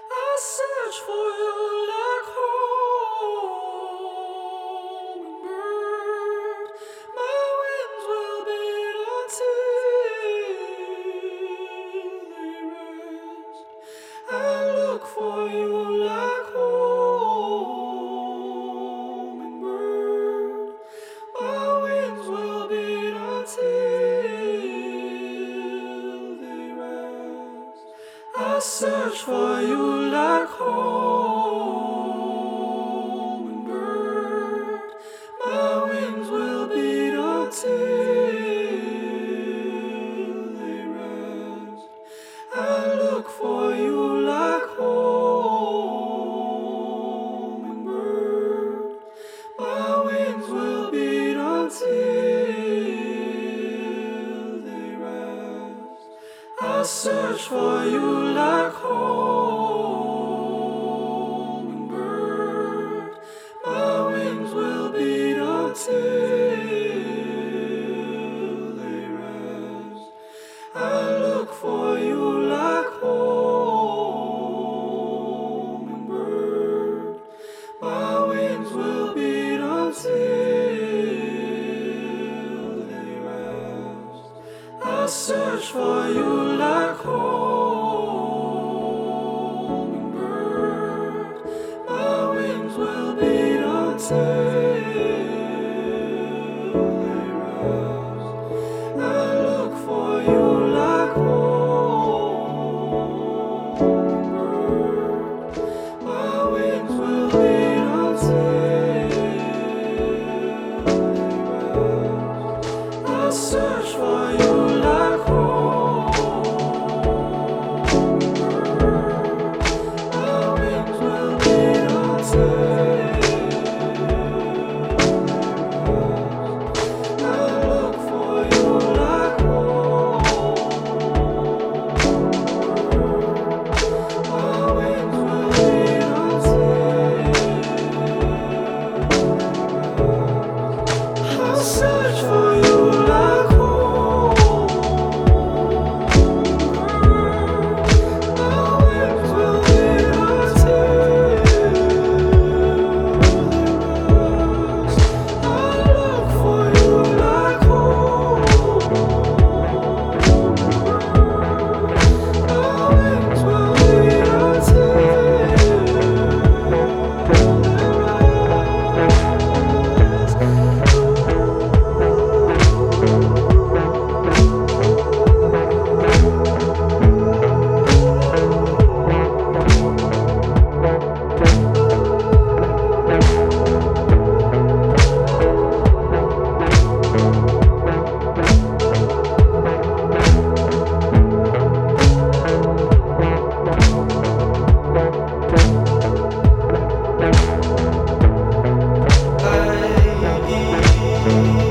I search for you like hummingbird. My wings will beat until they rest. I look for you like hummingbird. My wings will beat until they rest. I search for you like hummingbird. My wings will beat until they rest. I look for you like hummingbird. My wings will beat until they rest. I search for you like hummingbird. My wings will beat until they rest. I look for you like hummingbird. My wings will beat until they rest. I search for you like hummingbird. My wings will beat until they rest. I look for you like hummingbird. My wings will beat until they rest. I search for you like hummingbird. My wings will beat until I look for you like hummingbird. My wings will beat until I search for you like hummingbird. My wings will beat until I look for you like hummingbird. My wings will beat until